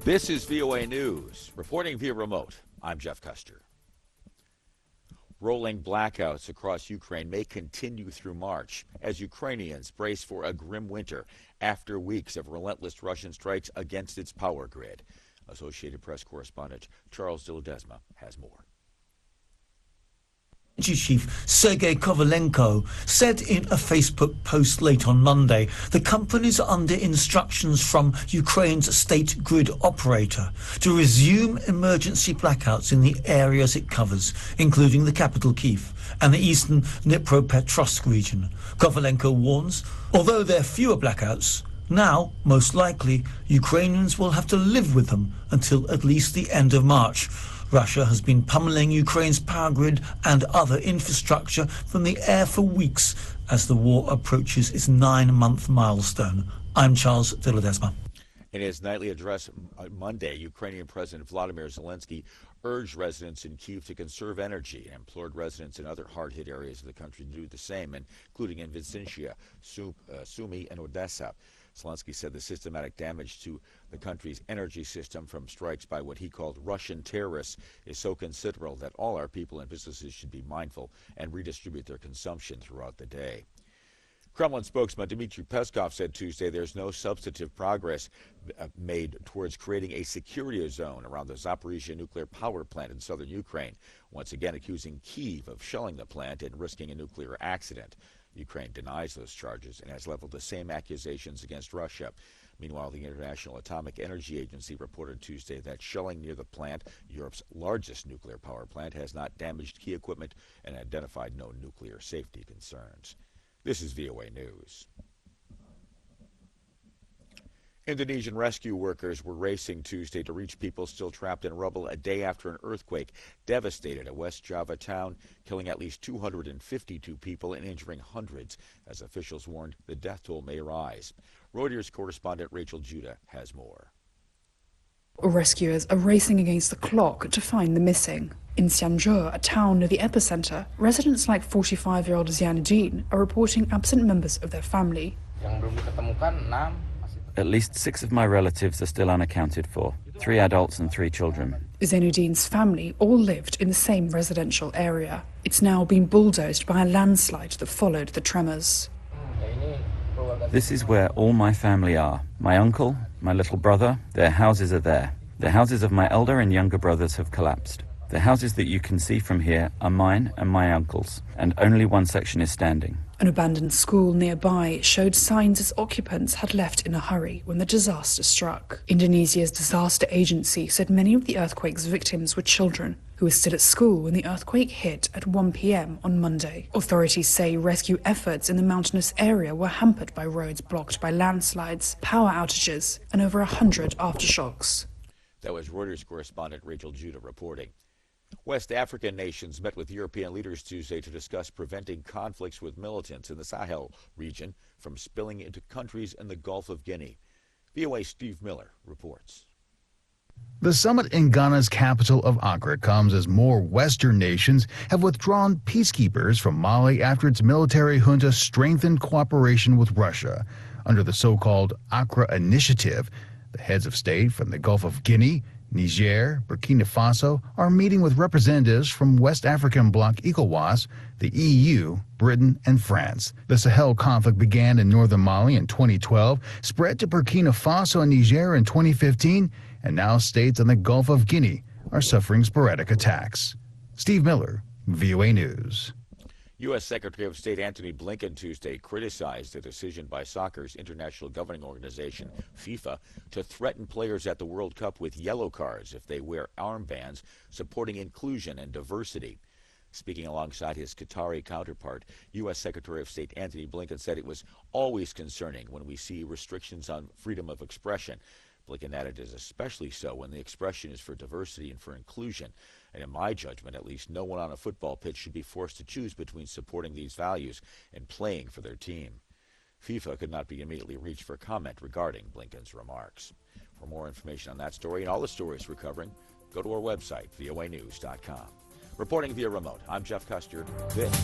This is VOA News. Reporting via remote, I'm Jeff Custer. Rolling blackouts across Ukraine may continue through March as Ukrainians brace for a grim winter after weeks of relentless Russian strikes against its power grid. Associated Press correspondent Charles de Ledesma has more. Chief Sergei Kovalenko said in a Facebook post late on Monday the companies are under instructions from Ukraine's state grid operator to resume emergency blackouts in the areas it covers, including the capital Kyiv and the eastern Dnipropetrovsk region. Kovalenko warns, although there are fewer blackouts, now, most likely, Ukrainians will have to live with them until at least the end of March. Russia has been pummeling Ukraine's power grid and other infrastructure from the air for weeks as the war approaches its 9-month milestone. I'm Charles de Ledesma. In his nightly address on Monday, Ukrainian President Vladimir Zelensky urged residents in Kyiv to conserve energy and implored residents in other hard-hit areas of the country to do the same, including in Vyazhinsia, Sumy, and Odessa. Zelensky said the systematic damage to the country's energy system from strikes by what he called Russian terrorists is so considerable that all our people and businesses should be mindful and redistribute their consumption throughout the day. Kremlin spokesman Dmitry Peskov said Tuesday there's no substantive progress made towards creating a security zone around the Zaporizhzhia nuclear power plant in southern Ukraine, once again accusing Kyiv of shelling the plant and risking a nuclear accident. Ukraine denies those charges and has leveled the same accusations against Russia. Meanwhile, the International Atomic Energy Agency reported Tuesday that shelling near the plant, Europe's largest nuclear power plant, has not damaged key equipment and identified no nuclear safety concerns. This is VOA News. Indonesian rescue workers were racing Tuesday to reach people still trapped in rubble a day after an earthquake devastated a West Java town, killing at least 252 people and injuring hundreds, as officials warned the death toll may rise. Reuters correspondent Rachel Judah has more. Rescuers are racing against the clock to find the missing. In Cianjur, a town near the epicenter, residents like 45-year-old Zianuddin are reporting absent members of their family. At least 6 of my relatives are still unaccounted for, 3 adults and 3 children. Zainuddin's family all lived in the same residential area. It's now been bulldozed by a landslide that followed the tremors. This is where all my family are. My uncle, my little brother, their houses are there. The houses of my elder and younger brothers have collapsed. The houses that you can see from here are mine and my uncle's, and only one section is standing. An abandoned school nearby showed signs its occupants had left in a hurry when the disaster struck. Indonesia's disaster agency said many of the earthquake's victims were children who were still at school when the earthquake hit at 1 p.m. on Monday. Authorities say rescue efforts in the mountainous area were hampered by roads blocked by landslides, power outages, and over 100 aftershocks. That was Reuters correspondent Rachel Judah reporting. West African nations met with European leaders Tuesday to discuss preventing conflicts with militants in the Sahel region from spilling into countries in the Gulf of Guinea. VOA's Steve Miller reports. The summit in Ghana's capital of Accra comes as more Western nations have withdrawn peacekeepers from Mali after its military junta strengthened cooperation with Russia. Under the so-called Accra Initiative, the heads of state from the Gulf of Guinea, Niger, Burkina Faso are meeting with representatives from West African bloc ECOWAS, the EU, Britain, and France. The Sahel conflict began in northern Mali in 2012, spread to Burkina Faso and Niger in 2015, and now states in the Gulf of Guinea are suffering sporadic attacks. Steve Miller, VOA News. U.S. Secretary of State Antony Blinken Tuesday criticized the decision by soccer's international governing organization, FIFA, to threaten players at the World Cup with yellow cards if they wear armbands supporting inclusion and diversity. Speaking alongside his Qatari counterpart, U.S. Secretary of State Antony Blinken said it was always concerning when we see restrictions on freedom of expression. Blinken added it is especially so when the expression is for diversity and for inclusion. And in my judgment, at least, no one on a football pitch should be forced to choose between supporting these values and playing for their team. FIFA could not be immediately reached for comment regarding Blinken's remarks. For more information on that story and all the stories we're covering, go to our website, voanews.com. Reporting via remote, I'm Jeff Custer. This